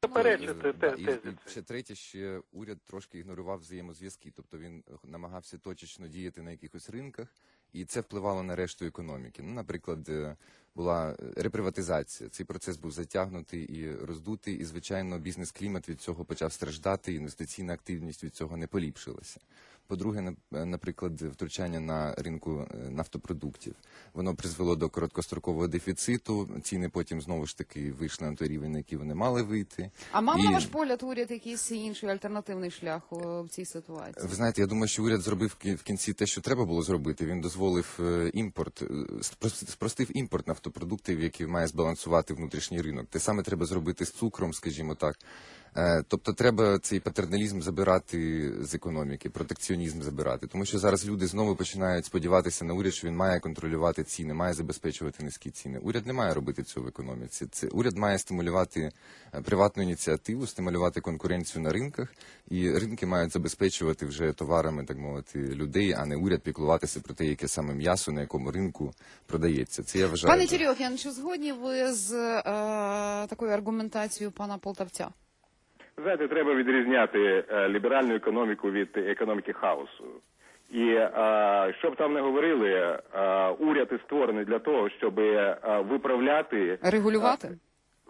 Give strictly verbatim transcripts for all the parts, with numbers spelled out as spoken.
заперечити Да, те- і, тези. і ще третє, ще уряд трошки ігнорував взаємозв'язки, тобто він намагався точечно діяти на якихось ринках, і це впливало на решту економіки. Ну, наприклад, е, була реприватизація. Цей процес був затягнутий і роздутий, і, звичайно, бізнес-клімат від цього почав страждати, інвестиційна активність від цього не поліпшилася. По-друге, на- наприклад, втручання на ринку е, нафтопродуктів. Воно призвело до короткострокового дефіциту, ціни потім знову ж таки вийшли на той рівень, на який вони мали вийти. А мав І- на ваш погляд уряд якийсь інший альтернативний шлях у- в цій ситуації? Ви знаєте, я думаю, що уряд зробив в кі- в кінці те, що треба було зробити. Він дозволив е, імпорт, е, спрос- спростив імпорт нафтопродуктів, який має збалансувати внутрішній ринок. Те саме треба зробити з цукром, скажімо так. Е, Тобто треба цей патерналізм забирати з економіки, протекціонізм забирати. Тому що зараз люди знову починають сподіватися на уряд, що він має контролювати ціни, має забезпечувати низькі ціни. Уряд не має робити цього в економіці. Це уряд має стимулювати е, приватну ініціативу, стимулювати конкуренцію на ринках, і ринки мають забезпечувати вже товарами, так мовити, людей, а не уряд піклуватися про те, яке саме м'ясо на якому ринку продається. Це я вважаю. Пане за- Тірьохін, чи згодні ви з е, такою аргументацією пана Полтавця? Знаєте, треба відрізняти е, ліберальну економіку від економіки хаосу. І е, що б там не говорили, е, уряд і створений для того, щоб е, виправляти, Регулювати? е,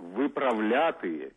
виправляти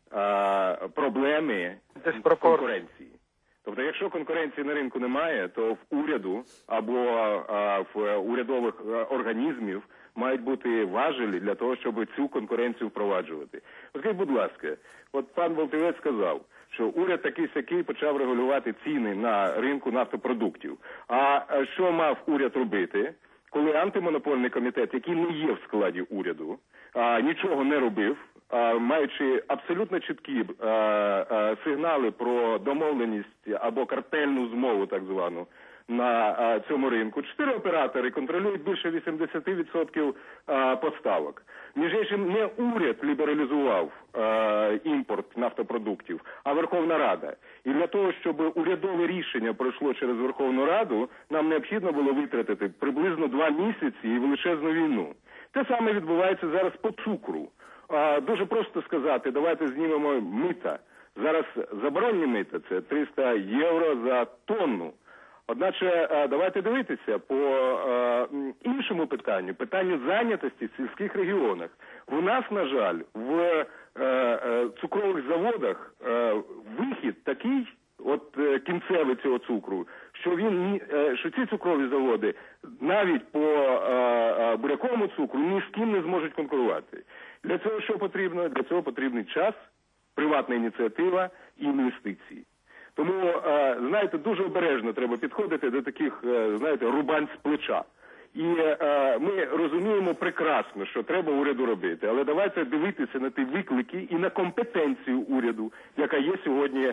е, проблеми Диспропорції. конкуренції. Тобто, якщо конкуренції на ринку немає, то в уряду або е, в урядових е, організмів мають бути важелі для того, щоб цю конкуренцію впроваджувати. От скажіть, будь ласка, от пан Волтівець сказав, що уряд такий-сякий почав регулювати ціни на ринку нафтопродуктів. А е, що мав уряд робити, коли антимонопольний комітет, який не є в складі уряду, а, нічого не робив, а, маючи абсолютно чіткі а, а, сигнали про домовленість або картельну змову, так звану, на а, цьому ринку. Чотири оператори контролюють більше вісімдесят відсотків а, поставок. Між іншим, не уряд лібералізував а, імпорт нафтопродуктів, а Верховна Рада. І для того, щоб урядове рішення пройшло через Верховну Раду, нам необхідно було витратити приблизно два місяці і величезну війну. Те саме відбувається зараз по цукру. А, дуже просто сказати, давайте знімемо мита. Зараз заборонні мита – це триста євро за тонну. Одначе, давайте дивитися по е, іншому питанню, питанню зайнятості в сільських регіонах. У нас, на жаль, в е, е, цукрових заводах е, вихід такий, от е, кінцевий цього цукру, що він е, що ці цукрові заводи навіть по е, е, буряковому цукру ні з ким не зможуть конкурувати. Для цього що потрібно? Для цього потрібний час, приватна ініціатива і інвестиції. Тому, знаєте, дуже обережно треба підходити до таких, знаєте, рубань з плеча. І ми розуміємо прекрасно, що треба уряду робити, але давайте дивитися на ті виклики і на компетенцію уряду, яка є сьогодні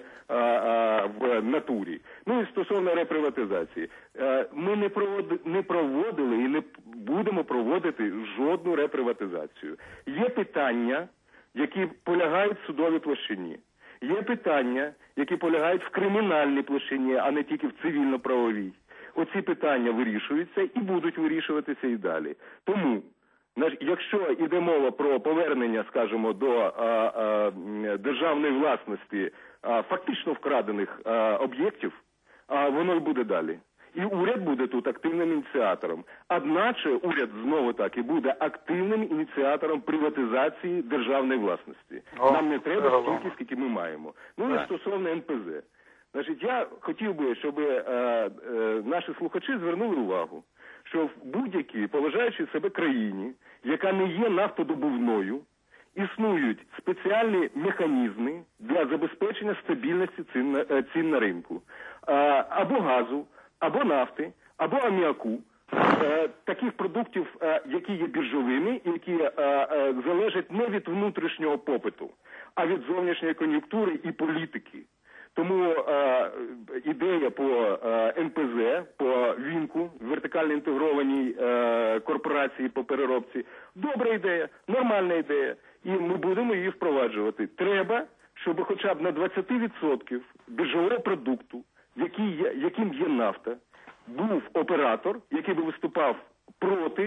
в натурі. Ну і стосовно реприватизації. Ми не проводили, не проводили і не будемо проводити жодну реприватизацію. Є питання, які полягають в судовій площині. Є питання, які полягають в кримінальній площині, а не тільки в цивільно-правовій. Оці питання вирішуються і будуть вирішуватися і далі. Тому, якщо йде мова про повернення, скажімо, до а, а, державної власності а, фактично вкрадених а, об'єктів, а, воно й буде далі. І уряд буде тут активним ініціатором. Одначе уряд знову так і буде активним ініціатором приватизації державної власності. О, Нам не треба здорово. стільки, скільки ми маємо. Ну і Так. стосовно ен пе зет. Значить, я хотів би, щоб е, е, наші слухачі звернули увагу, що в будь-якій поважаючій себе країні, яка не є нафтодобувною, існують спеціальні механізми для забезпечення стабільності цін на, е, цін на ринку. Е, або газу, або нафти, або аміаку, е, таких продуктів, е, які є біржовими і які е, е, залежать не від внутрішнього попиту, а від зовнішньої кон'юнктури і політики. Тому е, ідея по е, ен пе зет, по Вінку, вертикально інтегрованій е, корпорації по переробці, добра ідея, нормальна ідея, і ми будемо її впроваджувати. Треба, щоб хоча б на двадцять відсотків біржового продукту, який є, яким є нафта, був оператор, який би виступав проти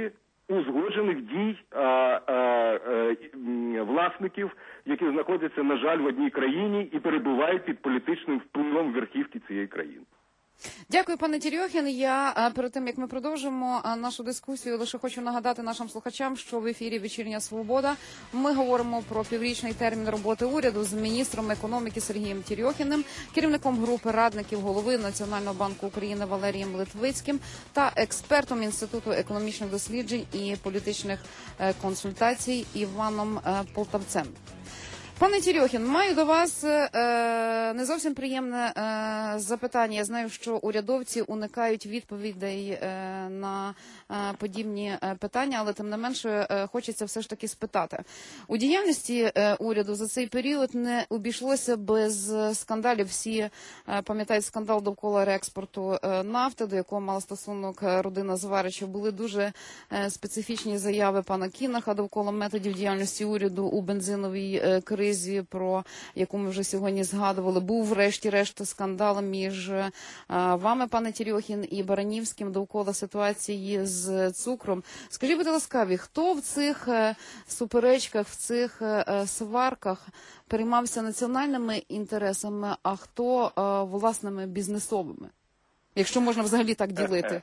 узгоджених дій а, а, а, власників, які знаходяться, на жаль, в одній країні і перебувають під політичним впливом верхівки цієї країни. Дякую, пане Терьохін. Я е, перед тим, як ми продовжимо е, нашу дискусію, лише хочу нагадати нашим слухачам, що в ефірі «Вечірня Свобода» ми говоримо про піврічний термін роботи уряду з міністром економіки Сергієм Терьохіним, керівником групи радників голови Національного банку України Валерієм Литвицьким та експертом Інституту економічних досліджень і політичних е, консультацій Іваном е, Полтавцем. Пане Терьохін, маю до вас е, не зовсім приємне е, запитання. Я знаю, що урядовці уникають відповідей е, на е, подібні е, питання, але тим не менше е, хочеться все ж таки спитати. У діяльності е, уряду за цей період не обійшлося без скандалів. Всі е, пам'ятають скандал довкола реекспорту е, нафти, до якого мала стосунок родина Зваричів. Були дуже е, специфічні заяви пана Кінаха довкола методів діяльності уряду у бензиновій е, кризі, про яку ми вже сьогодні згадували. Був врешті-решт скандал між а, вами, пане Терьохін, і Баранівським довкола ситуації з цукром. Скажіть, будь ласкаві, хто в цих е, суперечках, в цих е, сварках переймався національними інтересами, а хто е, власними бізнесовими? Якщо можна взагалі так ділити.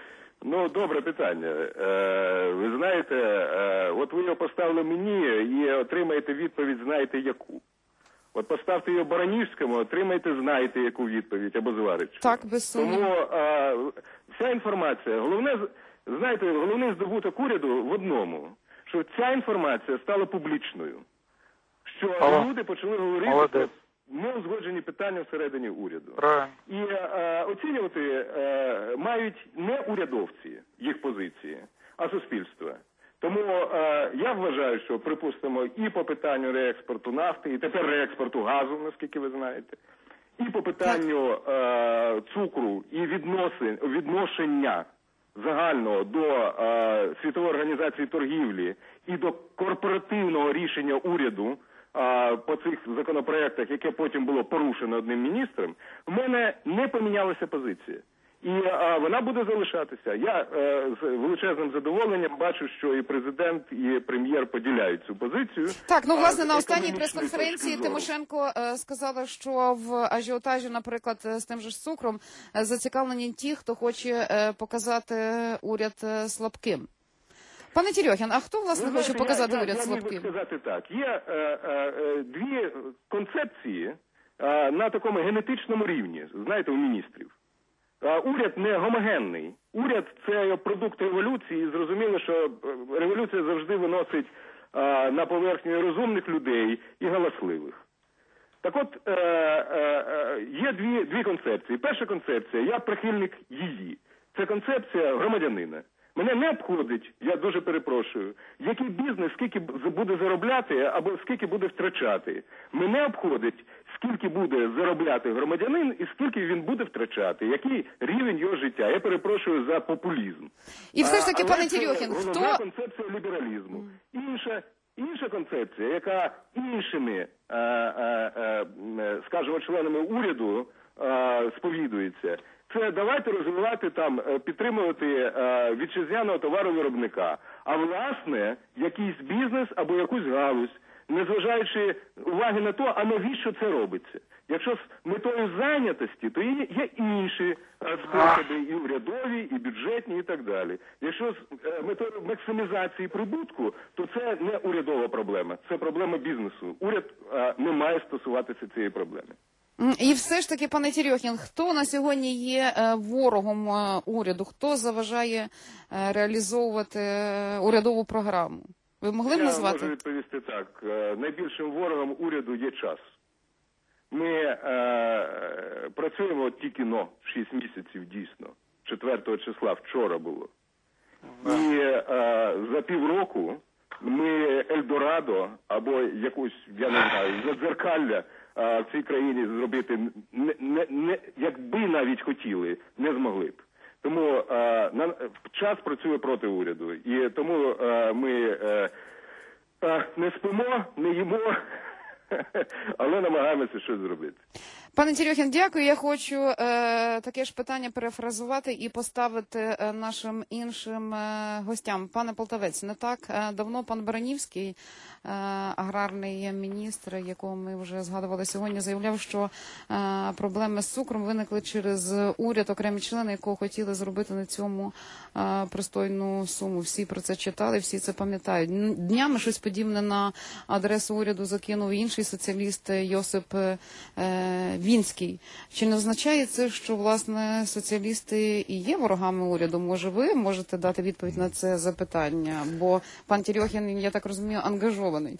Ну, добре питання. Е, ви знаєте, е, от ви його поставили мені і отримаєте відповідь, знаєте яку. От поставте його Баранівському, отримаєте, знаєте яку відповідь, або Зваричу. Так, без сумніву. Тому е, вся інформація, головне, знаєте, головний здобуток уряду в одному, що ця інформація стала публічною. Що Алло. люди почали говорити Молодець. про неузгоджені питання всередині уряду. Правильно. І е, оцінювати е, мають не урядовці їх позиції, а суспільство. Тому е, я вважаю, що, припустимо, і по питанню реекспорту нафти, і тепер реекспорту газу, наскільки ви знаєте, і по питанню е, цукру і відносин, відношення загального до е, Світової організації торгівлі і до корпоративного рішення уряду по цих законопроектах, яке потім було порушено одним міністром, в мене не помінялася позиція. І а, вона буде залишатися. Я е, з величезним задоволенням бачу, що і президент, і прем'єр поділяють цю позицію. Так, ну, власне, а, на з останній економічної прес-конференції точки зору. Тимошенко е, сказала, що в ажіотажі, наприклад, з тим же ж цукром, е, зацікавлені ті, хто хоче е, показати уряд е, слабким. Пане Терьохін, а хто, власне, Ви хоче знаєте, показати я, уряд я, слабким? Я міг би сказати так. Є е, е, дві концепції е, на такому генетичному рівні, знаєте, у міністрів. Е, уряд не гомогенний. Уряд – це продукт революції, і зрозуміло, що революція завжди виносить е, на поверхню розумних людей і галасливих. Так от, е, е, є дві, дві концепції. Перша концепція, я прихильник її. Це концепція громадянина. Мене не обходить, я дуже перепрошую, який бізнес скільки буде заробляти або скільки буде втрачати. Мене обходить, скільки буде заробляти громадянин і скільки він буде втрачати, який рівень його життя. Я перепрошую за популізм. І все ж таки, А, пане це Терьохін, головна хто... концепція лібералізму. Інша, інша концепція, яка іншими, е, е, е, скажімо, членами уряду е, сповідується, це давайте розвивати там, підтримувати е, вітчизняного товаровиробника, а власне якийсь бізнес або якусь галузь, незважаючи уваги на то, а навіщо це робиться. Якщо з метою зайнятості, то є, є інші е, способи, і урядові, і бюджетні, і так далі. Якщо з е, метою максимізації прибутку, то це не урядова проблема, це проблема бізнесу. Уряд е, не має стосуватися цієї проблеми. І все ж таки, пане Терьохін, хто на сьогодні є е, ворогом е, уряду? Хто заважає е, реалізовувати е, урядову програму? Ви могли б Я назвати? можу відповісти так. Е, Найбільшим ворогом уряду є час. Ми е, працюємо от тільки но шість місяців дійсно. четвертого числа вчора було. І е, за півроку ми Ельдорадо або якусь, я не знаю, задзеркалля в цій країні зробити, не, не, не, якби навіть хотіли, не змогли б. Тому е, на, час працює проти уряду. І тому е, ми е, е, не спимо, не їмо, але намагаємося щось зробити. Пане Терьохін, дякую. Я хочу е, таке ж питання перефразувати і поставити е, нашим іншим е, гостям. Пане Полтавець, не так е, давно пан Баранівський, е, аграрний міністр, якого ми вже згадували сьогодні, заявляв, що е, проблеми з цукром виникли через уряд, окремі члени якого хотіли зробити на цьому е, пристойну суму. Всі про це читали, всі це пам'ятають. Днями щось подібне на адресу уряду закинув інший соціаліст Йосип е, Вінський. Чи не означає це, що, власне, соціалісти і є ворогами уряду? Може, ви можете дати відповідь на це запитання? Бо пан Терьохін, я так розумію, ангажований.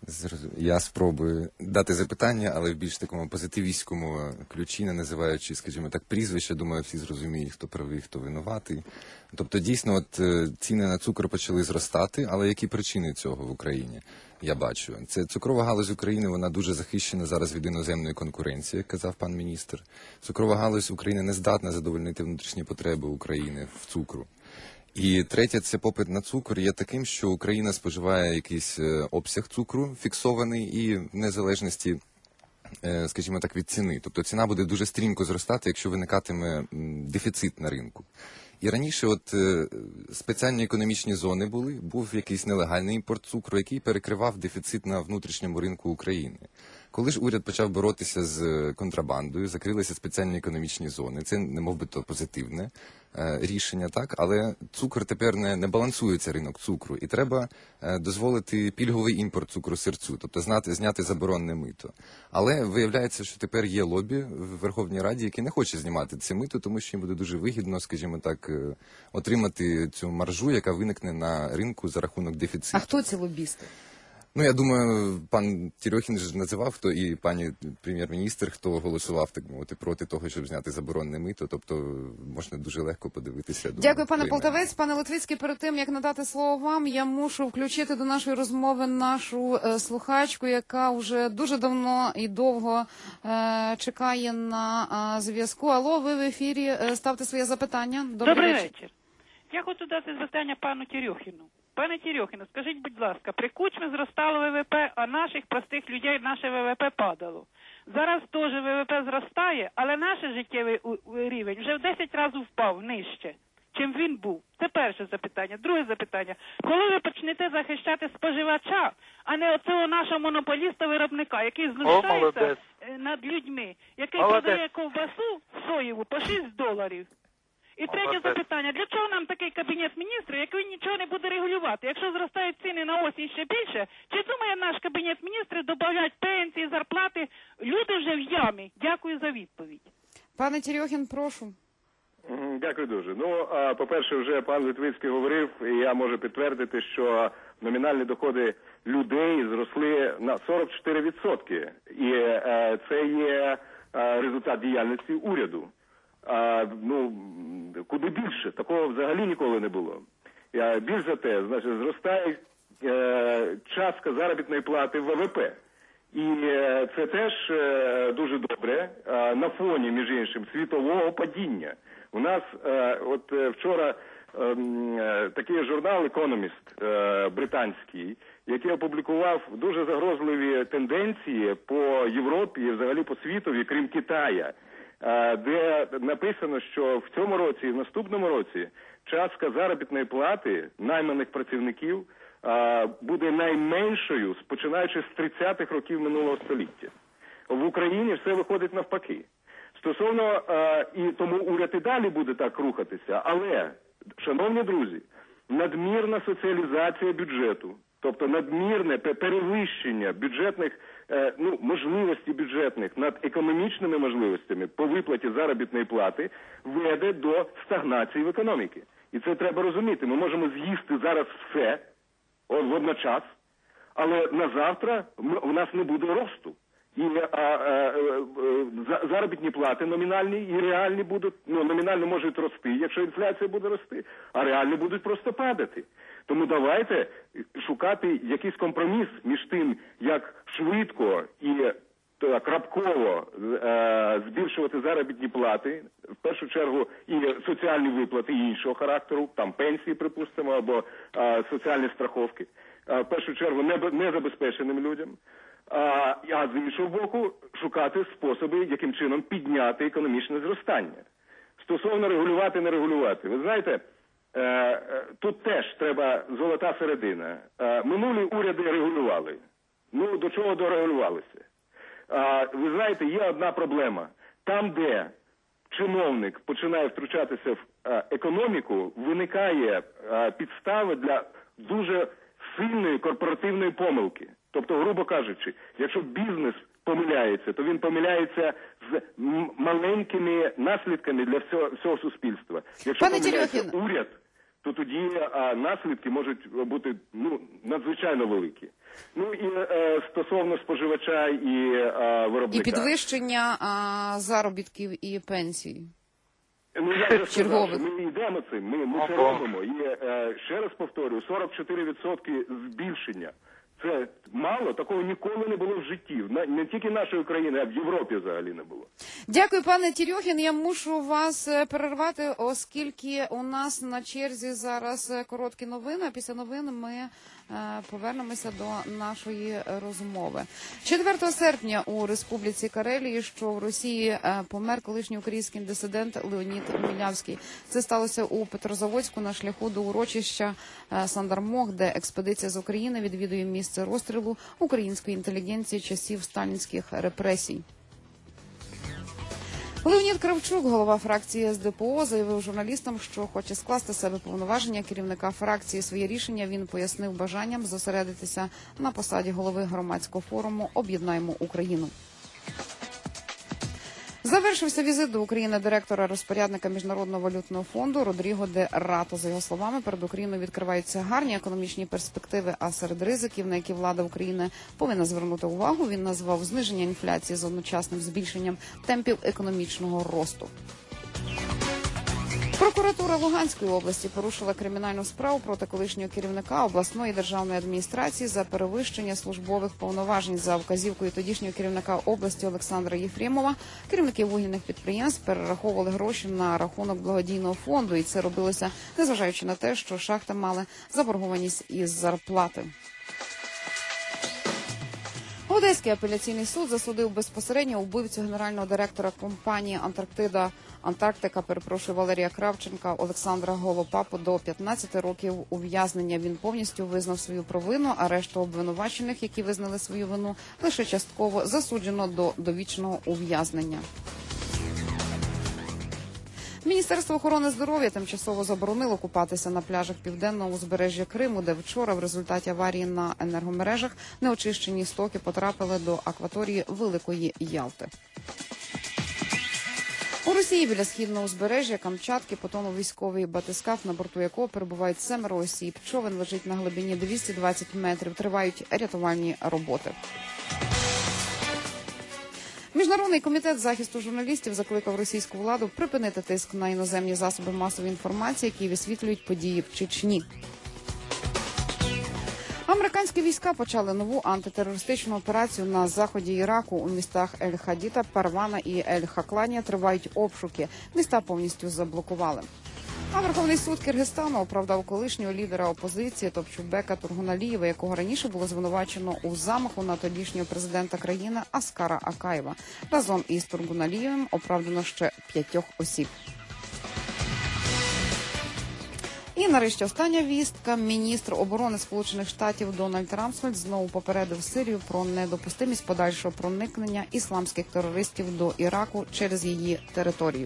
Я спробую дати запитання, але в більш такому позитивістському ключі, не називаючи, скажімо так, прізвища. Думаю, всі зрозуміють, хто правий, хто винуватий. Тобто, дійсно, от ціни на цукор почали зростати, але які причини цього в Україні? Я бачу. Це цукрова галузь України, вона дуже захищена зараз від іноземної конкуренції, як казав пан міністр. Цукрова галузь України не здатна задовольнити внутрішні потреби України в цукру. І третє, це попит на цукор є таким, що Україна споживає якийсь обсяг цукру фіксований і в незалежності, скажімо так, від ціни. Тобто ціна буде дуже стрімко зростати, якщо виникатиме дефіцит на ринку. І раніше от спеціальні економічні зони були, був якийсь нелегальний імпорт цукру, який перекривав дефіцит на внутрішньому ринку України. Коли ж уряд почав боротися з контрабандою, закрилися спеціальні економічні зони. Це не мов би то позитивне е, рішення, так, але цукор тепер не, не балансується ринок цукру, і треба е, дозволити пільговий імпорт цукру сирцю, тобто знати, зняти заборонне мито. Але виявляється, що тепер є лобі в Верховній Раді, яке не хоче знімати це мито, тому що їм буде дуже вигідно, скажімо так, е, отримати цю маржу, яка виникне на ринку за рахунок дефіциту. А хто ці лобісти? Ну, я думаю, пан Терьохін ж називав, хто і пані прем'єр-міністр, хто голосував, так мовити, проти того, щоб зняти заборонне мито. Тобто можна дуже легко подивитися. Думаю, Дякую, пане вийме. Полтавець. Пане Литвицький, перед тим, як надати слово вам, я мушу включити до нашої розмови нашу е, слухачку, яка вже дуже давно і довго е, чекає на е, зв'язку. Алло, ви в ефірі, е, ставте своє запитання. Добрий, Добрий вечір. вечір. Я хочу дати запитання пану Терьохіну. Пане Терьохіну, скажіть, будь ласка, при Кучмі зростало ВВП, а наших простих людей наше ВВП падало. Зараз теж ВВП зростає, але наш життєвий рівень вже в десять разів впав нижче, чим він був. Це перше запитання. Друге запитання. Коли ви почнете захищати споживача, а не оцього нашого монополіста-виробника, який знущається О, над людьми, який молодець. Продає ковбасу соєву по шість доларів. І третє запитання. Для чого нам такий кабінет міністрів, який нічого не буде регулювати? Якщо зростають ціни на осінь ще більше, чи думає наш кабінет міністрів додати пенсії, зарплати? Люди вже в ямі. Дякую за відповідь. Пане Терьохін, прошу. Дякую дуже. Ну, по-перше, вже пан Литвицький говорив, і я можу підтвердити, що номінальні доходи людей зросли на сорок чотири відсотки. І це є результат діяльності уряду. А, ну, куди більше? Такого взагалі ніколи не було. А, більш за те, значить, зростає е, частка заробітної плати в ВВП. І е, це теж е, дуже добре е, на фоні, між іншим, світового падіння. У нас, е, от е, вчора е, е, такий журнал «Економіст» е, британський, який опублікував дуже загрозливі тенденції по Європі і взагалі по світові, крім Китая, де написано, що в цьому році і в наступному році частка заробітної плати найманих працівників буде найменшою, починаючи з тридцятих років минулого століття. В Україні все виходить навпаки. Стосовно, і тому уряд і далі буде так рухатися, але, шановні друзі, надмірна соціалізація бюджету, тобто надмірне перевищення бюджетних, ну, можливостей бюджетних над економічними можливостями по виплаті заробітної плати веде до стагнації в економіці. І це треба розуміти. Ми можемо з'їсти зараз все водночас, але на завтра у нас не буде росту. І а, а, а, заробітні плати номінальні і реальні будуть, ну, номінально можуть рости, якщо інфляція буде рости, а реальні будуть просто падати. Тому давайте шукати якийсь компроміс між тим, як швидко і крапково е, збільшувати заробітні плати, в першу чергу і соціальні виплати іншого характеру, там пенсії, припустимо, або е, соціальні страховки, е, в першу чергу незабезпеченим людям. А, а з іншого боку, шукати способи, яким чином підняти економічне зростання. Стосовно регулювати, не регулювати. Ви знаєте, е, е, тут теж треба золота середина. Е, минулі уряди регулювали. Ну, до чого дорегулювалися? Е, ви знаєте, є одна проблема. Там, де чиновник починає втручатися в е, економіку, виникає е, підстави для дуже сильної корпоративної помилки. Тобто, грубо кажучи, якщо бізнес помиляється, то він помиляється з м- маленькими наслідками для всього, всього суспільства. Якщо Пане помиляється Терехін. уряд, то тоді а, наслідки можуть бути ну, надзвичайно великі. Ну і е, стосовно споживача і е, виробника. І підвищення а, заробітків і пенсій. Ну, я вже сказав, чергових. що ми йдемо цим, ми, ми це робимо. І е, ще раз повторюю, сорок чотири відсотки збільшення. Це мало, такого ніколи не було в житті. На- Не тільки нашої країни, а в Європі взагалі не було. Дякую, пане Терехін. Я мушу вас е, перервати, оскільки у нас на черзі зараз е, короткі новини, а після новин ми е, повернемося до нашої розмови. четвертого серпня у Республіці Карелії, що в Росії, е, помер колишній український дисидент Леонід Мілявський. Це сталося у Петрозаводську на шляху до урочища е, Сандармох, де експедиція з України відвідує місце розстрілу української інтелігенції часів сталінських репресій. Леонід Кравчук, голова фракції ес де пе о, заявив журналістам, що хоче скласти з себе повноваження керівника фракції. Своє рішення він пояснив бажанням зосередитися на посаді голови громадського форуму «Об'єднаємо Україну». Завершився візит до України директора-розпорядника Міжнародного валютного фонду Родріго де Рато. За його словами, перед Україною відкриваються гарні економічні перспективи, а серед ризиків, на які влада України повинна звернути увагу, він назвав зниження інфляції з одночасним збільшенням темпів економічного росту. Прокуратура Луганської області порушила кримінальну справу проти колишнього керівника обласної державної адміністрації за перевищення службових повноважень. За вказівкою тодішнього керівника області Олександра Єфремова, керівники вугільних підприємств перераховували гроші на рахунок благодійного фонду, і це робилося незважаючи на те, що шахти мали заборгованість із зарплати. Одеський апеляційний суд засудив безпосередньо вбивцю генерального директора компанії «Антарктида», Антарктика, перепрошую, Валерія Кравченка, Олександра Голопапу до п'ятнадцяти років ув'язнення. Він повністю визнав свою провину, а решту обвинувачених, які визнали свою вину, лише частково засуджено до довічного ув'язнення. Міністерство охорони здоров'я тимчасово заборонило купатися на пляжах південного узбережжя Криму, де вчора в результаті аварії на енергомережах неочищені стоки потрапили до акваторії Великої Ялти. У Росії біля східного узбережжя Камчатки потонув військовий батискаф, на борту якого перебувають семеро осіб. Човен лежить на глибині двісті двадцять метрів. Тривають рятувальні роботи. Міжнародний комітет захисту журналістів закликав російську владу припинити тиск на іноземні засоби масової інформації, які висвітлюють події в Чечні. Американські війська почали нову антитерористичну операцію на заході Іраку. У містах Ель-Хадіта, Парвана і Ель-Хакланія тривають обшуки. Міста повністю заблокували. А Верховний суд Киргизстану оправдав колишнього лідера опозиції Топчубека Тургуналієва, якого раніше було звинувачено у замаху на тодішнього президента країни Аскара Акаєва. Разом із Тургуналієвим оправдано ще п'ятьох осіб. І нарешті остання вістка. Міністр оборони Сполучених Штатів Дональд Рамсфельд знову попередив Сирію про недопустимість подальшого проникнення ісламських терористів до Іраку через її територію.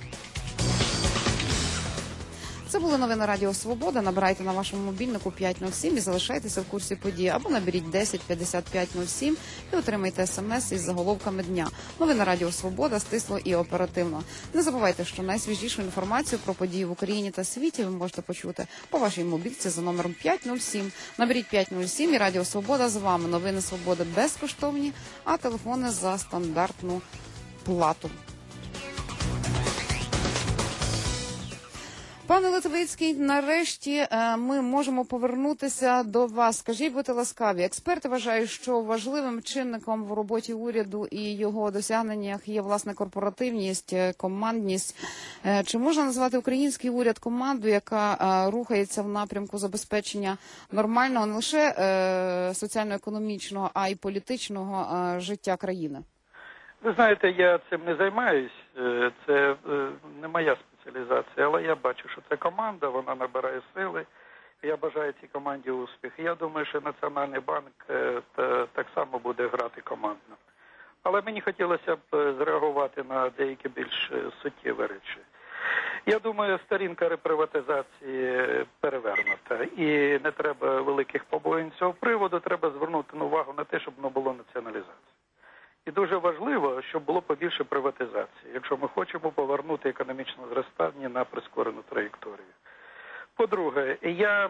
Це були новини Радіо Свобода. Набирайте на вашому мобільнику п'ять нуль сім і залишайтеся в курсі подій. Або наберіть десять п'ятдесят п'ять нуль сім і отримайте смс із заголовками дня. Новини Радіо Свобода, стисло і оперативно. Не забувайте, що найсвіжішу інформацію про події в Україні та світі ви можете почути по вашій мобільці за номером п'ять нуль сім. Наберіть п'ять нуль сім і Радіо Свобода з вами. Новини Свободи безкоштовні, а телефони за стандартну плату. Пане Литвицький, нарешті е, ми можемо повернутися до вас. Скажіть, будьте ласкаві, експерти вважають, що важливим чинником в роботі уряду і його досягненнях є, власне, корпоративність, е, командність. Е, чи можна назвати український уряд командою, яка е, рухається в напрямку забезпечення нормального не лише е, соціально-економічного, а й політичного е, життя країни? Ви знаєте, я цим не займаюсь, це не моя спеціалізація, але я бачу, що це команда, вона набирає сили, я бажаю цій команді успіх. Я думаю, що Національний банк так само буде грати командно. Але мені хотілося б зреагувати на деякі більш суттєві речі. Я думаю, сторінка реприватизації перевернута, і не треба великих побоїнь з цього приводу, треба звернути увагу на те, щоб не було націоналізації. І дуже важливо, щоб було побільше приватизації, якщо ми хочемо повернути економічне зростання на прискорену траєкторію. По-друге, я,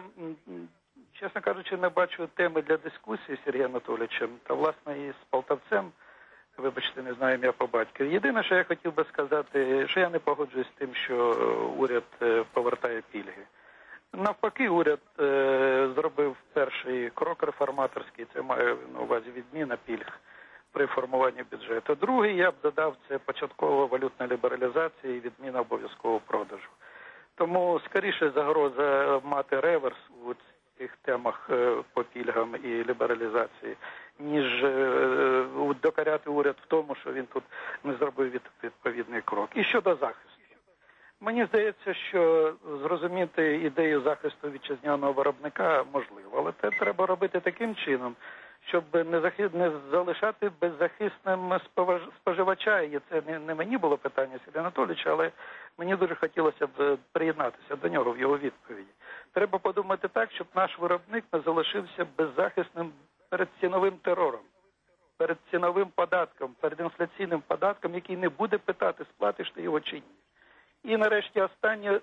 чесно кажучи, не бачу теми для дискусії з Сергієм Анатолійовичем та, власне, і з Полтавцем, вибачте, не знаю ім'я по батькові. Єдине, що я хотів би сказати, що я не погоджуюсь з тим, що уряд повертає пільги. Навпаки, уряд е, зробив перший крок реформаторський, це маю на увазі відміна пільг при формуванні бюджету. Другий, я б додав, це початкова валютна лібералізація і відміна обов'язкового продажу. Тому, скоріше, загроза мати реверс у цих темах по пільгам і лібералізації, ніж докоряти уряд в тому, що він тут не зробив відповідний крок. І щодо захисту. Мені здається, що зрозуміти ідею захисту вітчизняного виробника можливо, але це треба робити таким чином, щоб не, захи... не залишати беззахисним споживача. І це не, не мені було питання Сергія Анатолійовича, але мені дуже хотілося б приєднатися до нього в його відповіді. Треба подумати так, щоб наш виробник не залишився беззахисним перед ціновим терором, перед ціновим податком, перед інфляційним податком, який не буде питати, сплатиш ти його чи ні. І нарешті останнє,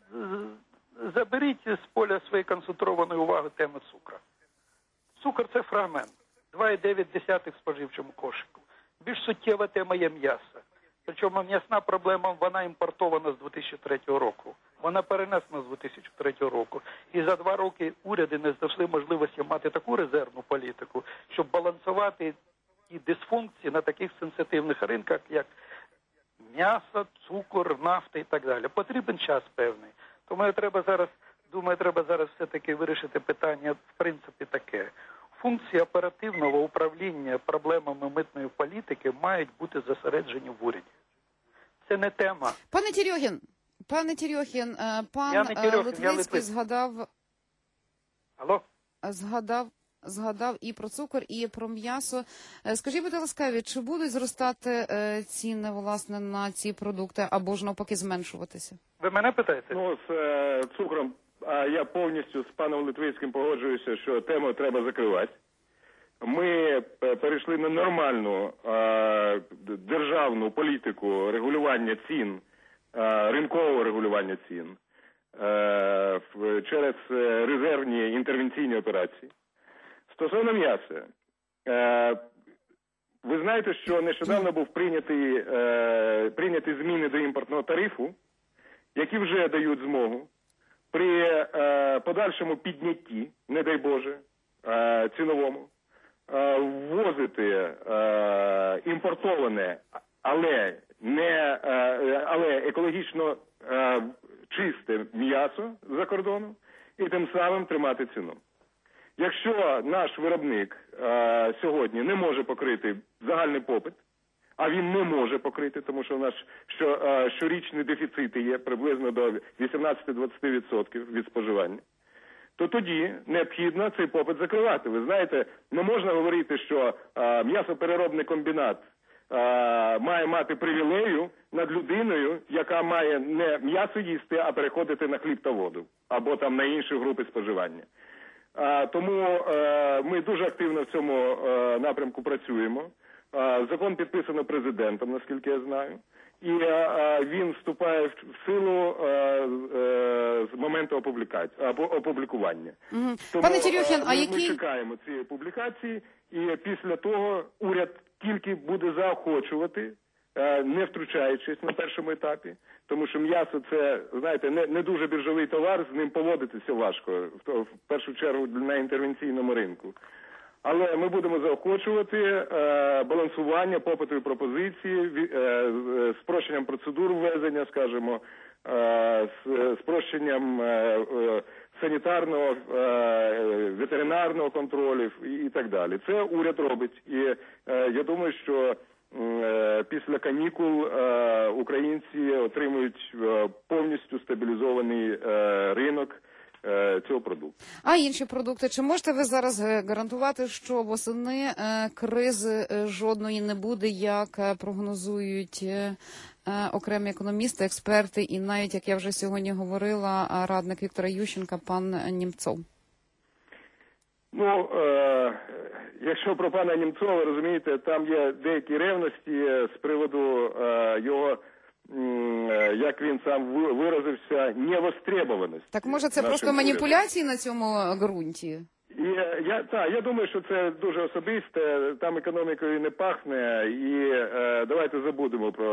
заберіть з поля своєї концентрованої уваги теми цукру. Цукор – це фрагмент, два цілих дев'ять десятих в споживчому кошику. Більш суттєва тема є м'ясо. Причому м'ясна проблема, вона імпортована з дві тисячі третього року. Вона перенесена з дві тисячі третього року. І за два роки уряди не знайшли можливості мати таку резервну політику, щоб балансувати ті дисфункції на таких сенситивних ринках, як м'ясо, цукор, нафта і так далі. Потрібен час певний. Тому я треба зараз, думаю, треба зараз все-таки вирішити питання, в принципі, таке. Функції оперативного управління проблемами митної політики мають бути зосереджені в уряді. Це не тема. Пане Терьохін, пане Терьохін, пан я не Терьохін, Литвицький згадав, Алло? згадав, згадав і про цукор, і про м'ясо. Скажіть, будь ласкаві, чи будуть зростати ціни, власне, на ці продукти, або ж навпаки зменшуватися? Ви мене питаєте? Ну, з е, цукром а я повністю з паном Литвицьким погоджуюся, що тему треба закривати. Ми перейшли на нормальну е, державну політику регулювання цін, е, ринкового регулювання цін е, через резервні інтервенційні операції. Стосовно м'яса, е, ви знаєте, що нещодавно був прийнятий, е, прийняті зміни до імпортного тарифу, які вже дають змогу при е, подальшому піднятті, не дай Боже, е, ціновому, е, ввозити е, імпортоване, але не е, але екологічно е, чисте м'ясо за кордону і тим самим тримати ціну. Якщо наш виробник е, сьогодні не може покрити загальний попит, а він не може покрити, тому що у нас що, е, щорічні дефіцити є приблизно до вісімнадцять-двадцять відсотків від споживання, то тоді необхідно цей попит закривати. Ви знаєте, не можна говорити, що е, м'ясопереробний комбінат е, має мати привілею над людиною, яка має не м'ясо їсти, а переходити на хліб та воду, або там на інші групи споживання. А, тому е, ми дуже активно в цьому е, напрямку працюємо. А, закон підписано президентом, наскільки я знаю, і е, він вступає в силу е, е, з моменту опублікації або опублікування. Угу. Тому Пане Терьохін, е, а ми, які... ми чекаємо цієї публікації, і після того уряд тільки буде заохочувати е, не втручаючись на першому етапі, тому що м'ясо це, знаєте, не, не дуже біржовий товар, з ним поводитися важко, в, в першу чергу на інтервенційному ринку. Але ми будемо заохочувати е, балансування попиту і пропозиції, е, спрощенням процедур ввезення, скажімо, е, з спрощенням е, е, санітарного, е, ветеринарного контролю і, і так далі. Це уряд робить. І е, я думаю, що е, після канікул е, українці отримують е, повністю стабілізований е, ринок цього продукту. А інші продукти? Чи можете ви зараз гарантувати, що восени е, кризи е, жодної не буде, як е, прогнозують е, окремі економісти, експерти і навіть, як я вже сьогодні говорила, радник Віктора Ющенка, пан Німцов? Ну, е, якщо про пана Німцова, розумієте, там є деякі ревності з приводу е, його, як він сам виразився, невостребованості. Так може це просто маніпуляції на цьому ґрунті? І я, так, я думаю, що це дуже особисте, там економікою не пахне, і е, давайте забудемо про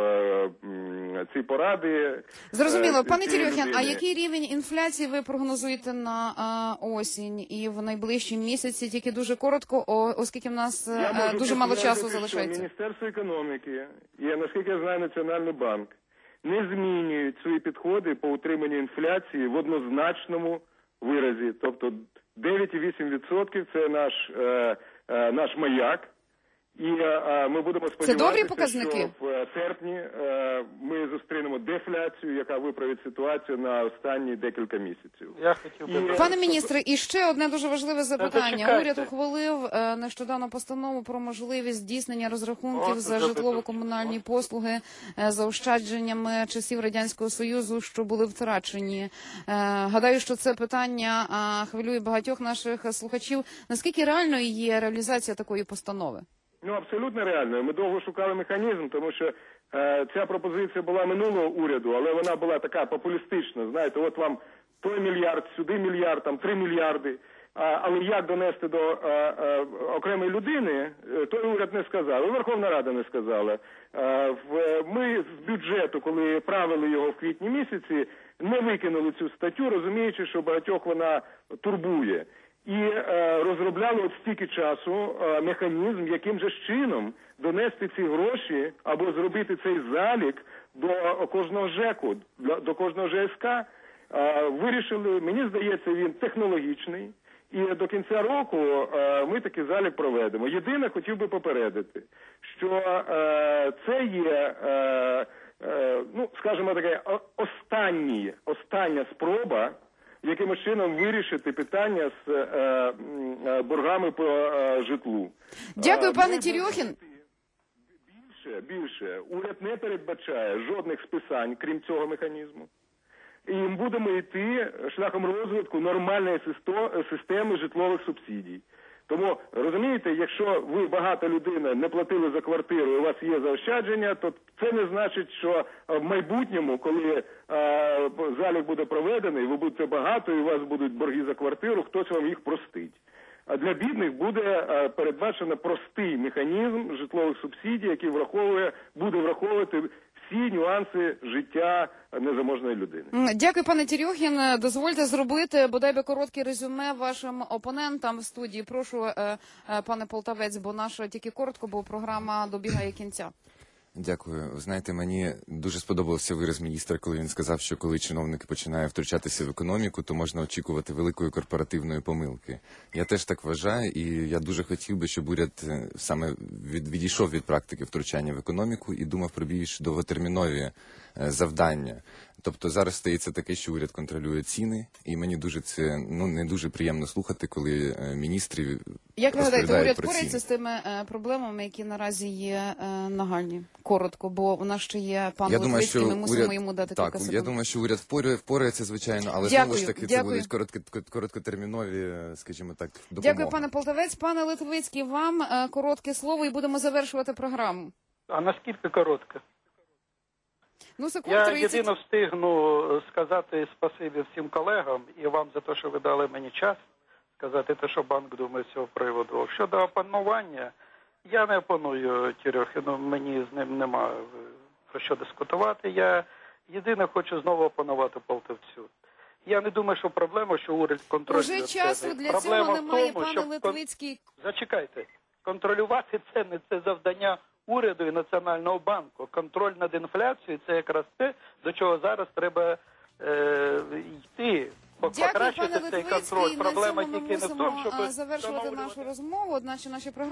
е, ці поради. Зрозуміло. Е, Пане Терьохін, а який рівень інфляції ви прогнозуєте на е, осінь і в найближчі місяці? Тільки дуже коротко, о, оскільки в нас е, дуже мало часу залишається. Міністерство економіки і, наскільки я знаю, Національний банк не змінюють свої підходи по утриманню інфляції в однозначному виразі, тобто дев'ять цілих вісім десятих відсотка це наш, е, е, наш маяк. І е, ми будемо сподіватися, що в серпні е, ми зустрінемо дефляцію, яка виправить ситуацію на останні декілька місяців. Я хотів би... І... Пане міністре, і ще одне дуже важливе запитання. Уряд ухвалив е, нещодавно постанову про можливість здійснення розрахунків О, за житлово-комунальні послуги е, за ощадженнями часів Радянського Союзу, що були втрачені. Е, гадаю, що це питання е, хвилює багатьох наших слухачів. Наскільки реальною є реалізація такої постанови? Ну, абсолютно реально. Ми довго шукали механізм, тому що е, ця пропозиція була минулого уряду, але вона була така популістична. Знаєте, от вам той мільярд, сюди мільярд, там три мільярди. А, але як донести до е, е, окремої людини, той уряд не сказав, і Верховна Рада не сказала. Е, в, ми з бюджету, коли правили його в квітні місяці, не викинули цю статтю, розуміючи, що багатьох вона турбує. І е, розробляли от стільки часу е, механізм, яким же чином донести ці гроші або зробити цей залік до кожного ЖЕКу, до кожного ЖСК. Е, вирішили, мені здається, він технологічний. І до кінця року е, ми такий залік проведемо. Єдине, хотів би попередити, що е, це є, е, е, ну, скажімо таке, останні, остання спроба якимось чином вирішити питання з е, е, боргами по е, житлу. Дякую, пане Терьохін. Більше, більше. Уряд не передбачає жодних списань, крім цього механізму. І ми будемо йти шляхом розвитку нормальної системи житлових субсидій. Тому, розумієте, якщо ви багата людина, не платили за квартиру, і у вас є заощадження, то це не значить, що в майбутньому, коли е, залік буде проведений, ви будете багато і у вас будуть борги за квартиру, хтось вам їх простить. А для бідних буде е, передбачено простий механізм житлових субсидій, який враховує, буде враховувати всі нюанси життя незаможної людини. Дякую, пане Терьохін. Дозвольте зробити бодай би коротке резюме вашим опонентам в студії. Прошу, пане Полтавець, бо наша тільки коротко, бо програма добігає кінця. Дякую. Знаєте, мені дуже сподобався вираз міністра, коли він сказав, що коли чиновники починають втручатися в економіку, то можна очікувати великої корпоративної помилки. Я теж так вважаю, і я дуже хотів би, щоб уряд саме від, відійшов від практики втручання в економіку і думав про більш довготермінові завдання. Тобто зараз стається таке, що уряд контролює ціни, і мені дуже це ну не дуже приємно слухати, коли міністри Як ви гадаєте, уряд про порається з тими е, проблемами, які наразі є е, нагальні? Коротко, бо у нас ще є пан Литвицький, ми мусимо уряд... йому дати так, кілька секунд. Я думаю, що уряд впорає, впорається, звичайно, але дякую, знову ж таки дякую. це будуть коротко, короткотермінові, скажімо так, допомоги. Дякую, пане Полтавець. Пане Литвицький, вам е, коротке слово і будемо завершувати програму. А наскільки коротке? Ну, секунд Я тридцять. єдино встигну сказати спасибі всім колегам і вам за те, що ви дали мені час сказати те, що банк думає з цього приводу. Щодо опанування, Я не опоную Терехіну, мені з ним нема е, про що дискутувати. Я єдине хочу знову опонувати Полтавцю. Я не думаю, що проблема, що уряд контролює. Уже це. часу для Проблема цього в немає, тому, пане щоб кон- Литвицький. Зачекайте. Контролювати це не це завдання уряду і Національного банку. Контроль над інфляцією – це якраз те, до чого зараз треба е, йти. По- Дякую, Покращити пане цей Литвицький. контроль. На Проблема цьому ми тільки не в тому, мусимо щоб а, завершувати встановлювати- нашу розмову. Одначе наші програми